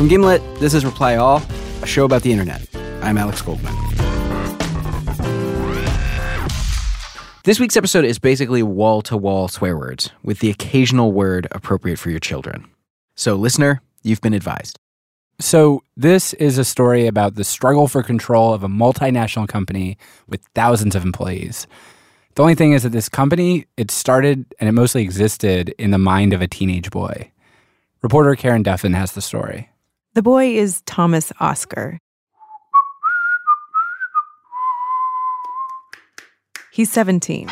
From Gimlet, this is Reply All, a show about the internet. I'm Alex Goldman. This week's episode is basically wall-to-wall swear words, with the occasional word appropriate for your children. So, listener, you've been advised. So this is a story about the struggle for control of a multinational company with thousands of employees. The only thing is that this company, it started and it mostly existed in the mind of a teenage boy. Reporter Karen Duffin has the story. The boy is Thomas Oscar. He's 17.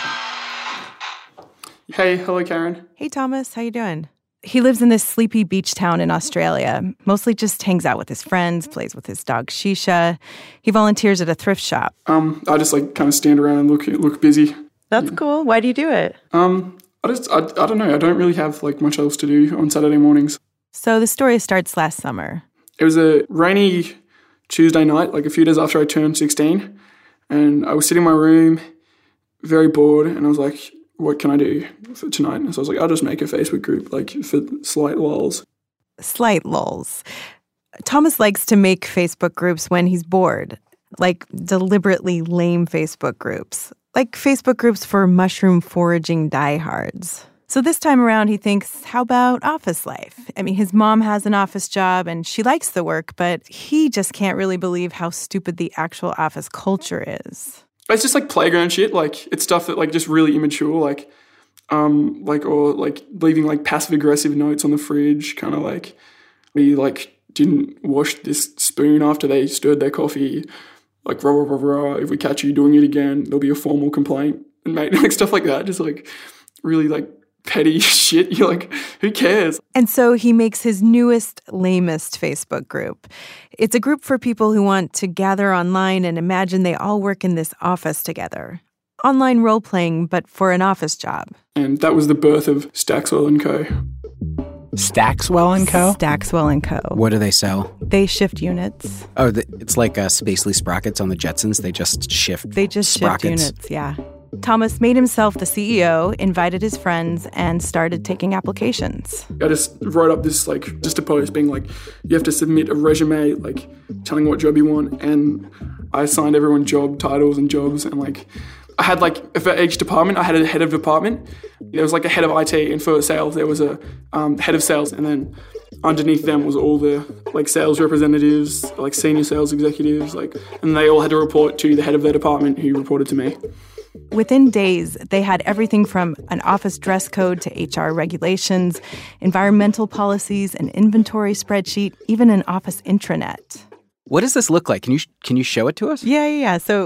Hey, hello, Karen. Hey, Thomas, how you doing? He lives in this sleepy beach town in Australia, mostly just hangs out with his friends, plays with his dog Shisha. He volunteers at a thrift shop. I just kind of stand around and look busy. That's cool. Why do you do it? I don't know. I don't really have much else to do on Saturday mornings. So the story starts last summer. It was a rainy Tuesday night, a few days after I turned 16, and I was sitting in my room, very bored, and I was like, what can I do for tonight? And so I was like, I'll just make a Facebook group, for slight lulls. Slight lulls. Thomas likes to make Facebook groups when he's bored, deliberately lame Facebook groups, like Facebook groups for mushroom foraging diehards. So this time around, he thinks, how about office life? I mean, his mom has an office job and she likes the work, but he just can't really believe how stupid the actual office culture is. It's just playground shit. It's stuff that just really immature. Or leaving passive aggressive notes on the fridge. Kind of we didn't wash this spoon after they stirred their coffee. Rah rah rah rah. If we catch you doing it again, there'll be a formal complaint. And mate, stuff like that. Just really petty shit. You're who cares? And so he makes his newest, lamest Facebook group. It's a group for people who want to gather online and imagine they all work in this office together. Online role-playing, but for an office job. And that was the birth of Stackswell & Co. Stackswell & Co.? Stackswell & Co. What do they sell? They shift units. Oh, it's like Spacely Sprockets on the Jetsons. They just shift sprockets. Shift units, yeah. Thomas made himself the CEO, invited his friends, and started taking applications. I just wrote up this, just a post being you have to submit a resume, telling what job you want, and I assigned everyone job titles and jobs, and, I had, for each department, I had a head of department. There was, a head of IT, and for sales, there was a head of sales, and then underneath them was all the, sales representatives, senior sales executives, and they all had to report to the head of their department who reported to me. Within days, they had everything from an office dress code to HR regulations, environmental policies, an inventory spreadsheet, even an office intranet. What does this look like? Can you show it to us? Yeah. So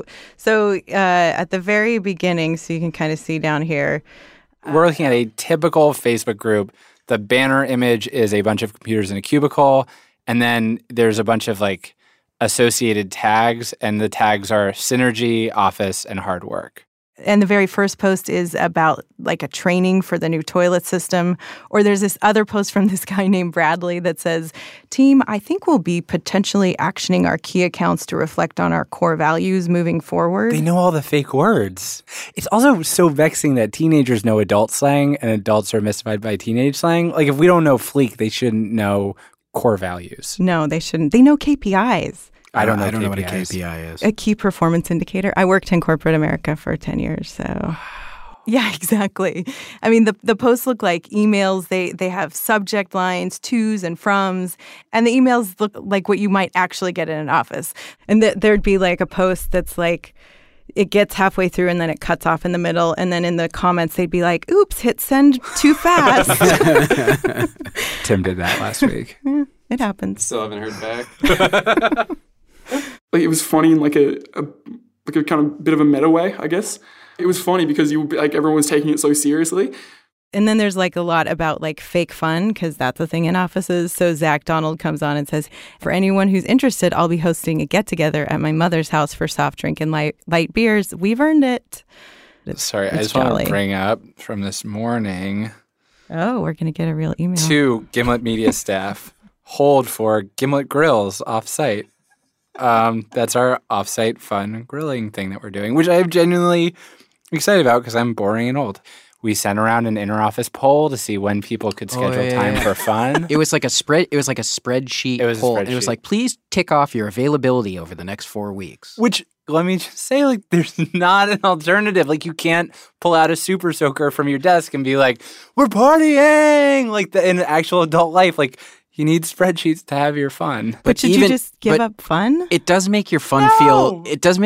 at the very beginning, so you can kind of see down here. We're looking at a typical Facebook group. The banner image is a bunch of computers in a cubicle, and then there's a bunch of associated tags, and the tags are Synergy, Office, and Hard Work. And the very first post is about a training for the new toilet system. Or there's this other post from this guy named Bradley that says, team, I think we'll be potentially actioning our key accounts to reflect on our core values moving forward. They know all the fake words. It's also so vexing that teenagers know adult slang and adults are mystified by teenage slang. If we don't know Fleek, they shouldn't know core values. No, they shouldn't. They know KPIs. I don't know what a KPI is. A key performance indicator. I worked in corporate America for 10 years, so... Wow. Yeah, exactly. I mean, the posts look like emails. They have subject lines, tos and froms, and the emails look like what you might actually get in an office. And there'd be a post that's it gets halfway through and then it cuts off in the middle, and then in the comments they'd be like, oops, hit send too fast. Tim did that last week. It happens. Still haven't heard back. It was funny in a kind of bit of a meta way, I guess. It was funny because everyone was taking it so seriously. And then there's a lot about fake fun, because that's a thing in offices. So Zach Donald comes on and says, for anyone who's interested, I'll be hosting a get-together at my mother's house for soft drink and light beers. We've earned it. Sorry, I just want to bring up from this morning. Oh, we're going to get a real email. To Gimlet Media staff, hold for Gimlet Grills off-site. That's our off-site fun grilling thing that we're doing, which I'm genuinely excited about because I'm boring and old. we sent around an interoffice poll to see when people could schedule time for fun. It was like a spreadsheet poll. And it was like, please tick off your availability over the next 4 weeks. Which, let me just say, like, there's not an alternative. Like, you can't pull out a super soaker from your desk and be like, we're partying! Like, in actual adult life, like, you need spreadsheets to have your fun. But should you just give up fun? It does make your fun feel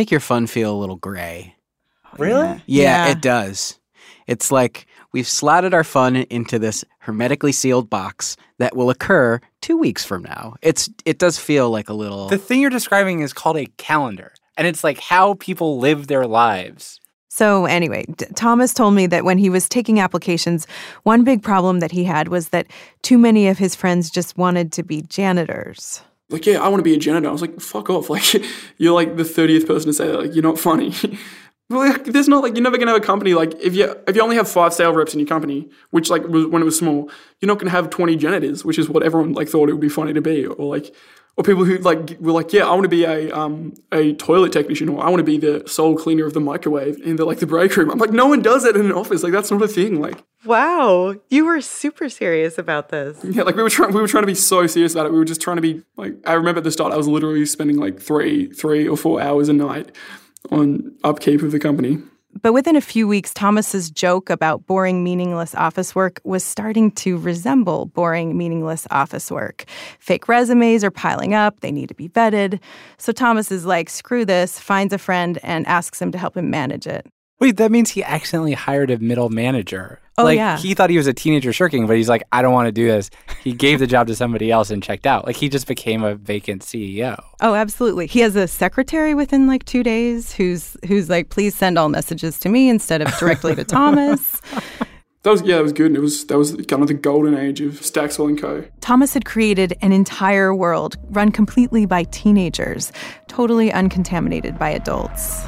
a little gray. Really? Yeah, it does. It's like we've slotted our fun into this hermetically sealed box that will occur 2 weeks from now. It does feel like a little... The thing you're describing is called a calendar, and it's like how people live their lives. So anyway, Thomas told me that when he was taking applications, one big problem that he had was that too many of his friends just wanted to be janitors. Like, yeah, I want to be a janitor. I was like, fuck off. Like, you're like the 30th person to say that. Like, you're not funny. Well, like, there's not, like, you're never going to have a company, like, if you only have 5 sales reps in your company, which, like, when it was small, you're not going to have 20 janitors, which is what everyone, like, thought it would be funny to be, or people who, like, were like, yeah, I want to be a toilet technician, or I want to be the sole cleaner of the microwave in the break room. I'm like, no one does that in an office. Like, that's not a thing. Like, wow, you were super serious about this. Yeah, like, we were trying to be so serious about it. We were just trying to be, like, I remember at the start, I was literally spending, like, 3 or 4 hours a night on upkeep of the company. But within a few weeks, Thomas's joke about boring, meaningless office work was starting to resemble boring, meaningless office work. Fake resumes are piling up. They need to be vetted. So Thomas is like, screw this, finds a friend and asks him to help him manage it. Wait, that means he accidentally hired a middle manager. Oh, like, yeah. He thought he was a teenager shirking, but he's like, I don't want to do this. He gave the job to somebody else and checked out. Like, he just became a vacant CEO. Oh, absolutely. He has a secretary within, like, 2 days who's like, please send all messages to me instead of directly to Thomas. That was good. That was kind of the golden age of Stackswell & Co. Thomas had created an entire world run completely by teenagers, totally uncontaminated by adults.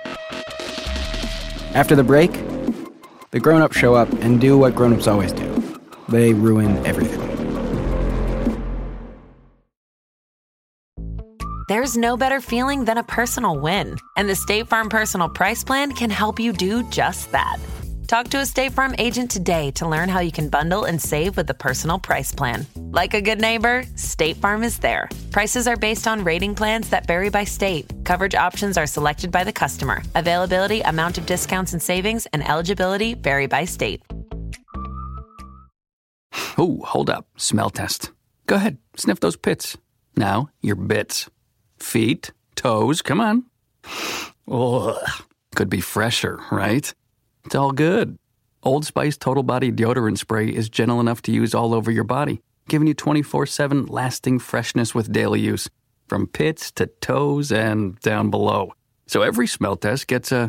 After the break, the grown-ups show up and do what grown-ups always do. They ruin everything. There's no better feeling than a personal win, and the State Farm Personal Price Plan can help you do just that. Talk to a State Farm agent today to learn how you can bundle and save with the Personal Price Plan. Like a good neighbor, State Farm is there. Prices are based on rating plans that vary by state. Coverage options are selected by the customer. Availability, amount of discounts and savings, and eligibility vary by state. Oh, hold up. Smell test. Go ahead. Sniff those pits. Now, your bits. Feet, toes, come on. Ugh. Could be fresher, right? It's all good. Old Spice Total Body Deodorant Spray is gentle enough to use all over your body, giving you 24/7 lasting freshness with daily use, from pits to toes and down below. So every smell test gets a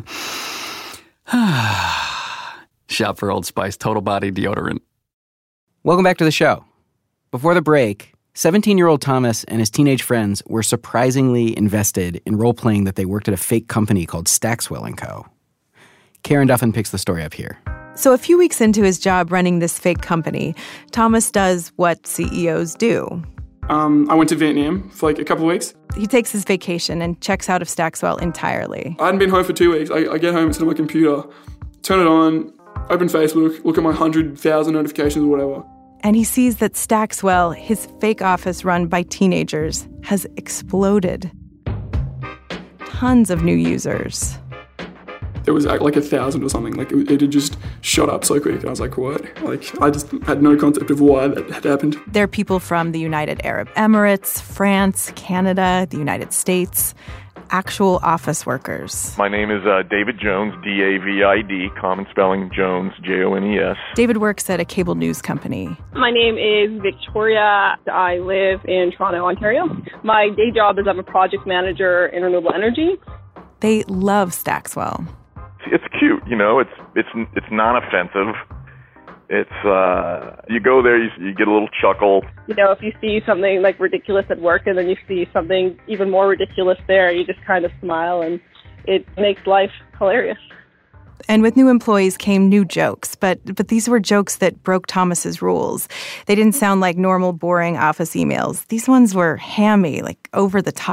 shop for Old Spice Total Body Deodorant. Welcome back to the show. Before the break, 17-year-old Thomas and his teenage friends were surprisingly invested in role-playing that they worked at a fake company called Stackswell & Co. Karen Duffin picks the story up here. So a few weeks into his job running this fake company, Thomas does what CEOs do. I went to Vietnam for like a couple of weeks. He takes his vacation and checks out of Stackswell entirely. I hadn't been home for 2 weeks. I get home, sit on my computer, turn it on, open Facebook, look at my 100,000 notifications or whatever. And he sees that Stackswell, his fake office run by teenagers, has exploded. Tons of new users. There was like 1,000 or something. Like it had just shot up so quick. I was like, what? Like I just had no concept of why that had happened. There are people from the United Arab Emirates, France, Canada, the United States, actual office workers. My name is David Jones, D-A-V-I-D, common spelling Jones, J-O-N-E-S. David works at a cable news company. My name is Victoria. I live in Toronto, Ontario. My day job is I'm a project manager in renewable energy. They love Stackswell. It's cute, you know. It's non-offensive. It's you go there, you get a little chuckle. You know, if you see something like ridiculous at work, and then you see something even more ridiculous there, you just kind of smile, and it makes life hilarious. And with new employees came new jokes, but these were jokes that broke Thomas's rules. They didn't sound like normal, boring office emails. These ones were hammy, like over the top.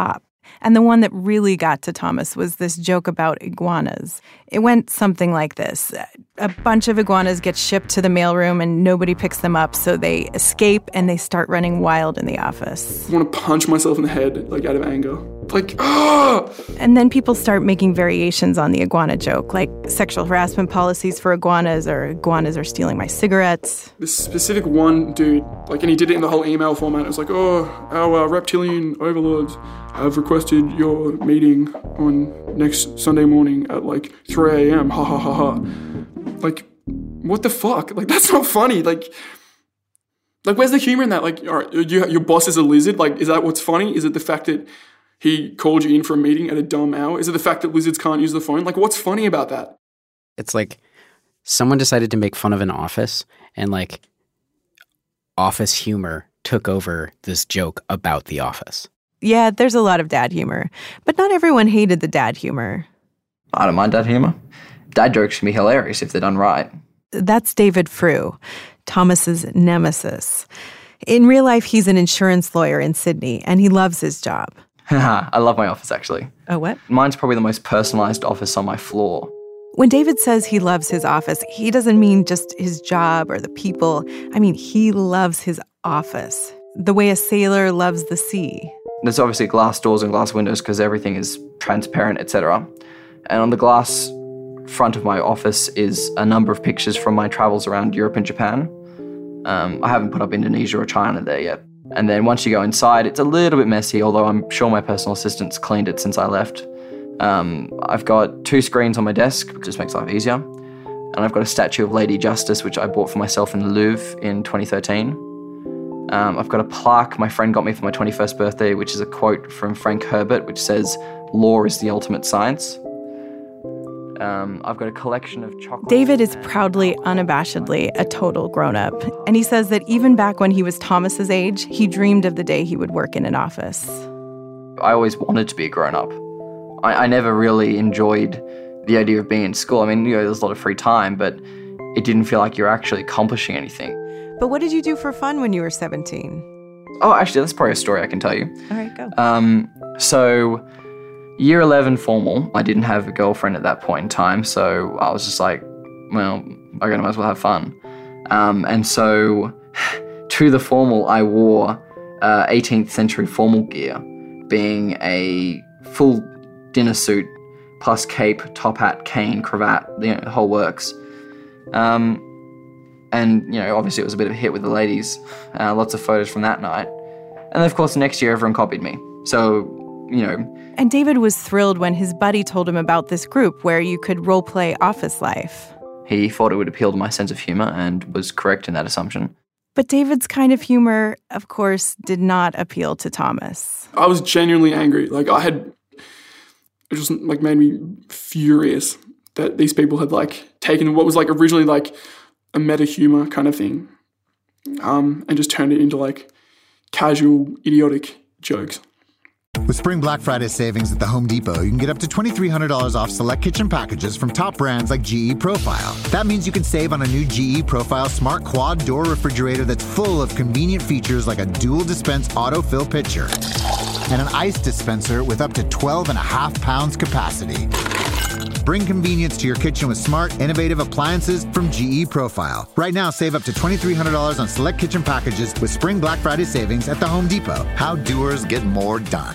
And the one that really got to Thomas was this joke about iguanas. It went something like this. A bunch of iguanas get shipped to the mailroom and nobody picks them up, so they escape and they start running wild in the office. I want to punch myself in the head, like out of anger. Like, ah! And then people start making variations on the iguana joke, like sexual harassment policies for iguanas, or iguanas are stealing my cigarettes. This specific one dude, and he did it in the whole email format. It was like, oh, our reptilian overlords have requested your meeting on next Sunday morning at 3 a.m. Ha ha ha ha. What the fuck? That's not funny. Where's the humor in that? All right, your boss is a lizard. Is that what's funny? Is it the fact that he called you in for a meeting at a dumb hour? Is it the fact that lizards can't use the phone? What's funny about that? It's like someone decided to make fun of an office, and office humor took over this joke about the office. Yeah, there's a lot of dad humor, but not everyone hated the dad humor. I don't mind dad humor. Dad jokes can be hilarious if they're done right. That's David Frew, Thomas's nemesis. In real life, he's an insurance lawyer in Sydney, and he loves his job. I love my office, actually. Oh, what? Mine's probably the most personalized office on my floor. When David says he loves his office, he doesn't mean just his job or the people. I mean, he loves his office, the way a sailor loves the sea. There's obviously glass doors and glass windows because everything is transparent, etc. And on the glass front of my office is a number of pictures from my travels around Europe and Japan. I haven't put up Indonesia or China there yet. And then once you go inside, it's a little bit messy, although I'm sure my personal assistant's cleaned it since I left. I've got 2 screens on my desk, which just makes life easier. And I've got a statue of Lady Justice, which I bought for myself in the Louvre in 2013. I've got a plaque my friend got me for my 21st birthday, which is a quote from Frank Herbert, which says, "Law is the ultimate science." I've got a collection of chocolate. David is proudly, unabashedly a total grown-up. And he says that even back when he was Thomas's age, he dreamed of the day he would work in an office. I always wanted to be a grown-up. I never really enjoyed the idea of being in school. I mean, there's a lot of free time, but it didn't feel like you're actually accomplishing anything. But what did you do for fun when you were 17? Oh, actually, that's probably a story I can tell you. All right, go. So year 11 formal, I didn't have a girlfriend at that point in time, so I was just like, well, I might as well have fun. And so to the formal, I wore 18th century formal gear, being a full dinner suit, plus cape, top hat, cane, cravat, the whole works. And, obviously it was a bit of a hit with the ladies. Lots of photos from that night. And of course, the next year, everyone copied me. So, And David was thrilled when his buddy told him about this group where you could role-play office life. He thought it would appeal to my sense of humor and was correct in that assumption. But David's kind of humor, of course, did not appeal to Thomas. I was genuinely angry. It just made me furious that these people had taken what was originally a meta humor kind of thing, and just turned it into casual, idiotic jokes. With Spring Black Friday savings at the Home Depot, you can get up to $2,300 off select kitchen packages from top brands like GE Profile. That means you can save on a new GE Profile Smart Quad Door Refrigerator that's full of convenient features like a dual dispense autofill pitcher and an ice dispenser with up to 12.5 pounds capacity. Bring convenience to your kitchen with smart, innovative appliances from GE Profile. Right now, save up to $2,300 on select kitchen packages with Spring Black Friday savings at the Home Depot. How doers get more done.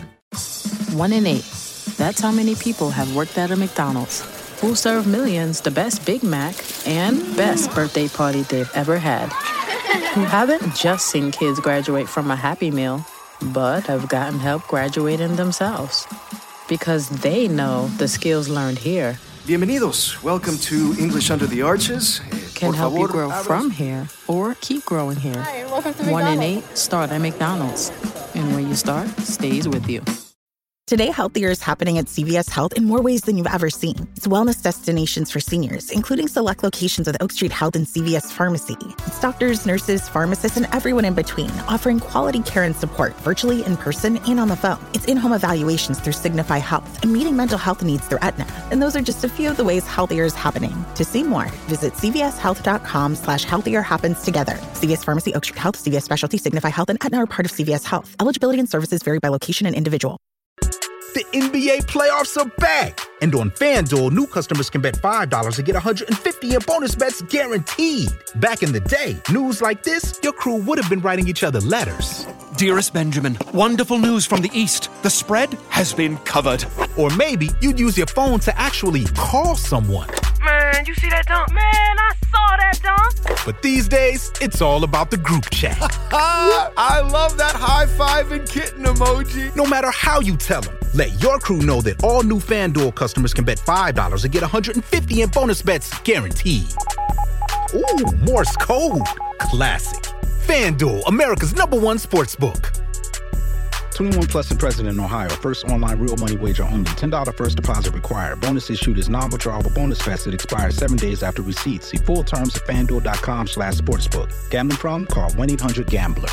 1 in 8. That's how many people have worked at a McDonald's. Who serve millions the best Big Mac and best birthday party they've ever had. Who haven't just seen kids graduate from a Happy Meal, but have gotten help graduating themselves. Because they know the skills learned here Bienvenidos. Welcome to English Under the Arches. Can help you grow from here or keep growing here. 1 in 8 start at McDonald's. And where you start stays with you. Today, Healthier is happening at CVS Health in more ways than you've ever seen. It's wellness destinations for seniors, including select locations with Oak Street Health and CVS Pharmacy. It's doctors, nurses, pharmacists, and everyone in between, offering quality care and support virtually, in person, and on the phone. It's in-home evaluations through Signify Health and meeting mental health needs through Aetna. And those are just a few of the ways Healthier is happening. To see more, visit cvshealth.com/healthier happens together. CVS Pharmacy, Oak Street Health, CVS Specialty, Signify Health, and Aetna are part of CVS Health. Eligibility and services vary by location and individual. The NBA playoffs are back. And on FanDuel, new customers can bet $5 and get $150 in bonus bets guaranteed. Back in the day, news like this, your crew would have been writing each other letters. Dearest Benjamin, wonderful news from the East. The spread has been covered. Or maybe you'd use your phone to actually call someone. Man, you see that dunk? Man, I saw that dunk. But these days, it's all about the group chat. I love that high-five and kitten emoji. No matter how you tell them, let your crew know that all new FanDuel customers can bet $5 and get $150 in bonus bets guaranteed. Ooh, Morse code. Classic. FanDuel, America's #1 sportsbook. 21 plus and present in Ohio. First online real money wager only. $10 first deposit required. Bonus issued is non-withdrawable bonus vest that expires 7 days after receipt. See full terms at FanDuel.com/sportsbook. Gambling problem? Call 1-800-GAMBLER.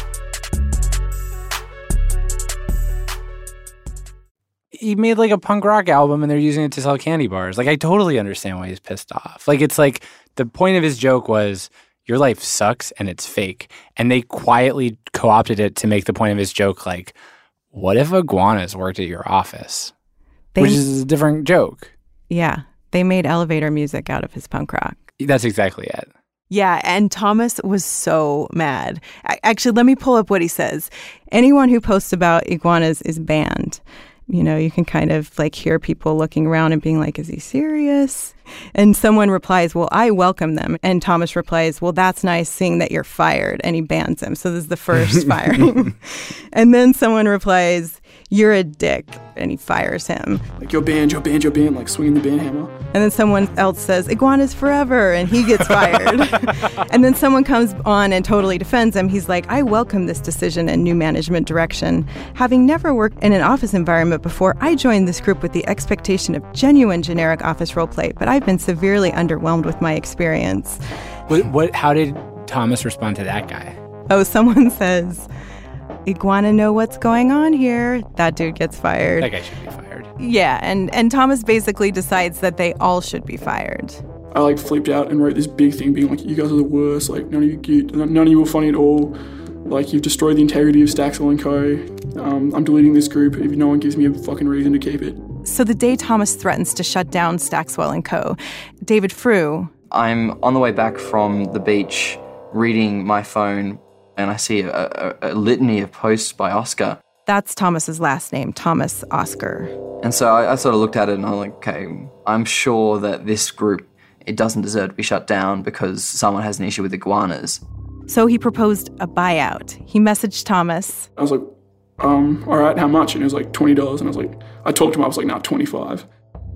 He made like a punk rock album and they're using it to sell candy bars. Like, I totally understand why he's pissed off. Like, it's like the point of his joke was, your life sucks and it's fake. And they quietly co-opted it to make the point of his joke like, what if iguanas worked at your office? Which is a different joke. Yeah. They made elevator music out of his punk rock. That's exactly it. Yeah, and Thomas was so mad. Actually, let me pull up what he says. Anyone who posts about iguanas is banned. You know, you can kind of like hear people looking around and being like, is he serious? And someone replies, well, I welcome them. And Thomas replies, well, that's nice seeing that you're fired. And he bans him. So this is the first firing. And then someone replies, you're a dick. And he fires him. Like, you're banned, like swinging the band hammer. And then someone else says, iguanas forever. And he gets fired. And then someone comes on and totally defends him. He's like, I welcome this decision and new management direction. Having never worked in an office environment before, I joined this group with the expectation of genuine generic office roleplay, but I've been severely underwhelmed with my experience. How did Thomas respond to that guy? Oh, someone says, iguana know what's going on here. That dude gets fired. That guy should be fired. Yeah, and Thomas basically decides that they all should be fired. I like flipped out and wrote this big thing being like, you guys are the worst, like none of you were funny at all. Like, you've destroyed the integrity of Staxwell & Co. I'm deleting this group if no one gives me a fucking reason to keep it. So the day Thomas threatens to shut down Staxwell & Co., David Frew... I'm on the way back from the beach reading my phone and I see a litany of posts by Oscar. That's Thomas's last name, Thomas Oscar. And so I sort of looked at it and I'm like, okay, I'm sure that this group, it doesn't deserve to be shut down because someone has an issue with iguanas. So he proposed a buyout. He messaged Thomas. I was like, all right, how much? And it was like $20. And I talked to him, I was like, nah, 25.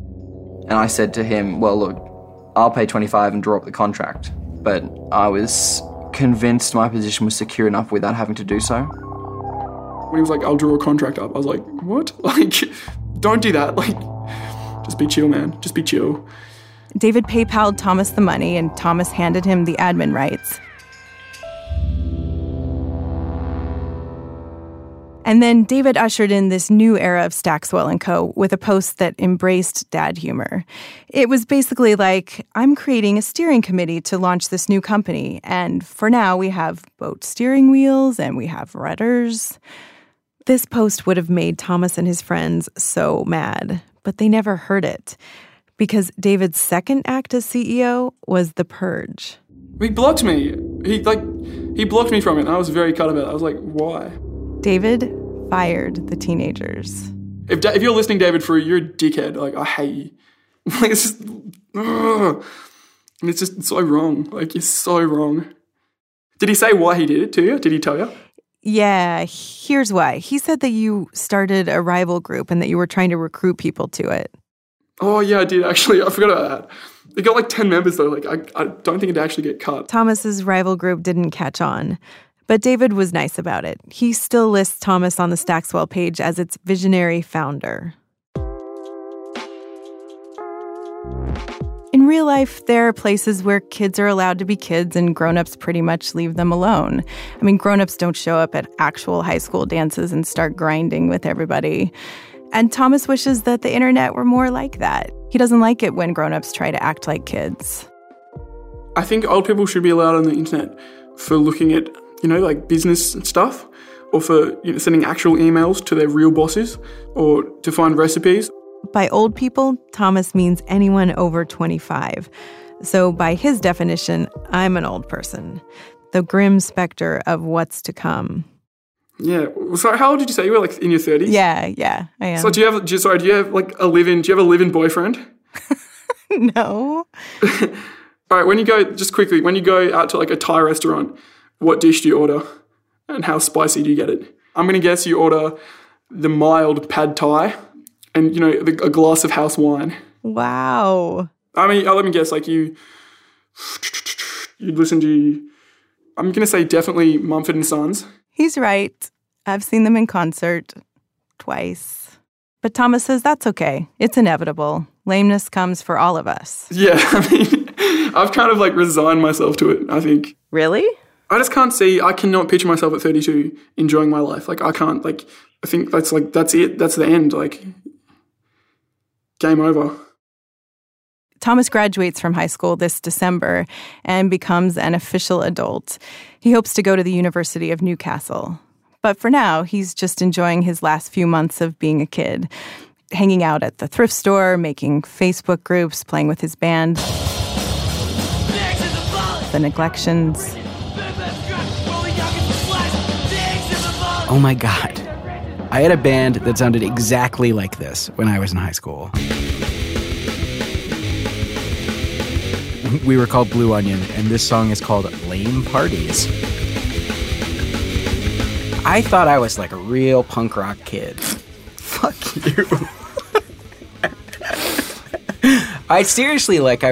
And I said to him, well, look, I'll pay 25 and draw up the contract. But I was convinced my position was secure enough without having to do so. When he was like, I'll draw a contract up, I was like, what? Like, don't do that. Like, just be chill, man. Just be chill. David PayPal'd Thomas the money and Thomas handed him the admin rights. And then David ushered in this new era of Staxwell & Co. with a post that embraced dad humor. It was basically like, I'm creating a steering committee to launch this new company. And for now, we have boat steering wheels and we have rudders. This post would have made Thomas and his friends so mad, but they never heard it. Because David's second act as CEO was The Purge. He blocked me. He blocked me from it, and I was very cut about it. I was like, why? David fired the teenagers. If you're listening, David Frew, you're a dickhead. Like, I hate you. Like, it's just, and it's just so wrong. Like, it's so wrong. Did he say why he did it to you? Did he tell you? Yeah, here's why. He said that you started a rival group and that you were trying to recruit people to it. Oh, yeah, I did, actually. I forgot about that. It got like 10 members, though. Like, I don't think it'd actually get cut. Thomas's rival group didn't catch on. But David was nice about it. He still lists Thomas on the Staxwell page as its visionary founder. In real life, there are places where kids are allowed to be kids and grown-ups pretty much leave them alone. I mean, grown-ups don't show up at actual high school dances and start grinding with everybody. And Thomas wishes that the internet were more like that. He doesn't like it when grown-ups try to act like kids. I think old people should be allowed on the internet for looking at, like business and stuff. or for sending actual emails to their real bosses or to find recipes. By old people, Thomas means anyone over 25. So by his definition, I'm an old person. The grim specter of what's to come. Yeah. So how old did you say you were? Like in your 30s? Yeah, I am. So do you have like a live-in boyfriend? No. All right, when you go out to like a Thai restaurant, what dish do you order? And how spicy do you get it? I'm going to guess you order the mild pad Thai and, a glass of house wine. Wow. I mean, let me guess, like you'd listen to, I'm going to say definitely Mumford & Sons. He's right. I've seen them in concert twice. But Thomas says that's okay. It's inevitable. Lameness comes for all of us. Yeah, I mean, I've kind of like resigned myself to it, I think. Really? I just I cannot picture myself at 32 enjoying my life. Like, I can't, like, I think that's it. That's the end. Like, game over. Thomas graduates from high school this December and becomes an official adult. He hopes to go to the University of Newcastle. But for now, he's just enjoying his last few months of being a kid, hanging out at the thrift store, making Facebook groups, playing with his band. The Neglections. Oh my God. I had a band that sounded exactly like this when I was in high school. We were called Blue Onion, and this song is called Lame Parties. I thought I was like a real punk rock kid. Fuck you. I seriously, I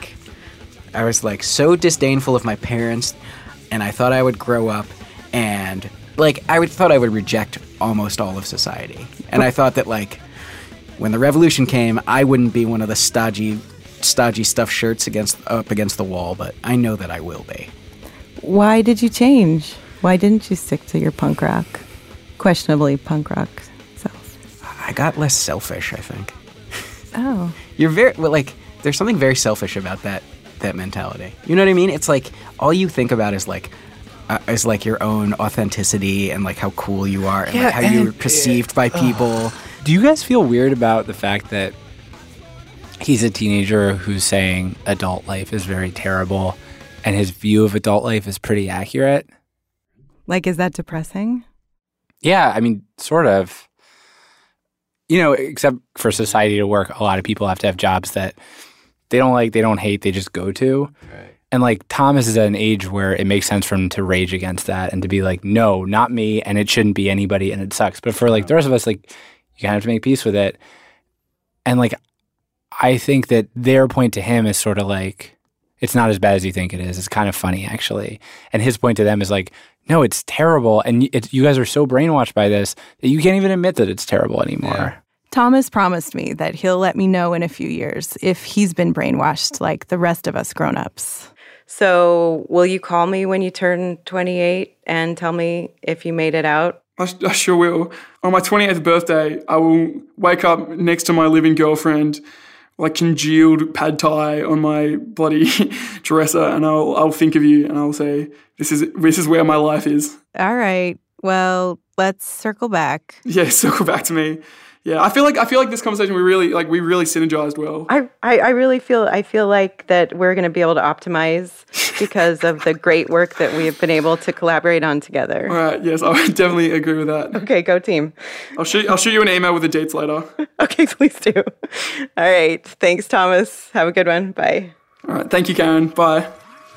was so disdainful of my parents, and I thought I would grow up and thought I would reject almost all of society. And I thought that when the revolution came, I wouldn't be one of the stodgy stuffed shirts up against the wall, but I know that I will be. Why did you change? Why didn't you stick to your punk rock, questionably punk rock self? I got less selfish, I think. Oh. You're there's something very selfish about that mentality. You know what I mean? It's like all you think about is your own authenticity and how cool you are and how you're perceived by people. Do you guys feel weird about the fact that he's a teenager who's saying adult life is very terrible and his view of adult life is pretty accurate? Is that depressing? Yeah, I mean, sort of. Except for society to work, a lot of people have to have jobs that they don't like, they don't hate, they just go to. Right. And Thomas is at an age where it makes sense for him to rage against that and to be like, no, not me, and it shouldn't be anybody, and it sucks. But for the rest of us, you kind of have to make peace with it. And I think that their point to him is sort of it's not as bad as you think it is. It's kind of funny, actually. And his point to them is no, it's terrible. And you guys are so brainwashed by this that you can't even admit that it's terrible anymore. Yeah. Thomas promised me that he'll let me know in a few years if he's been brainwashed like the rest of us grown-ups. So will you call me when you turn 28 and tell me if you made it out? I sure will. On my 28th birthday, I will wake up next to my living girlfriend, congealed pad thai on my bloody dresser, and I'll think of you and I'll say, this is where my life is. All right. Well, let's circle back. Yeah, circle back to me. Yeah, I feel like this conversation we really synergized well. I really feel that we're going to be able to optimize because of the great work that we have been able to collaborate on together. All right, yes, I would definitely agree with that. Okay, go team. I'll shoot you an email with the dates later. Okay, please do. All right, thanks, Thomas. Have a good one. Bye. All right, thank you, Karen. Bye.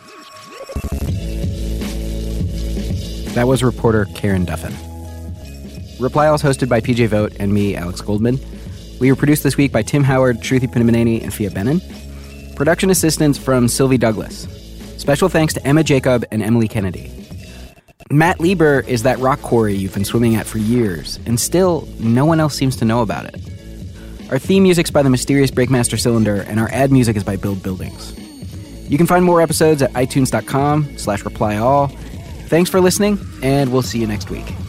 That was reporter Karen Duffin. Reply All is hosted by PJ Vogt and me, Alex Goldman. We were produced this week by Tim Howard, Shruti Pinamaneni, and Fia Benin. Production assistance from Sylvie Douglas. Special thanks to Emma Jacob and Emily Kennedy. Matt Lieber is that rock quarry you've been swimming at for years, and still, no one else seems to know about it. Our theme music's by the mysterious Breakmaster Cylinder, and our ad music is by Build Buildings. You can find more episodes at itunes.com/replyall. Thanks for listening, and we'll see you next week.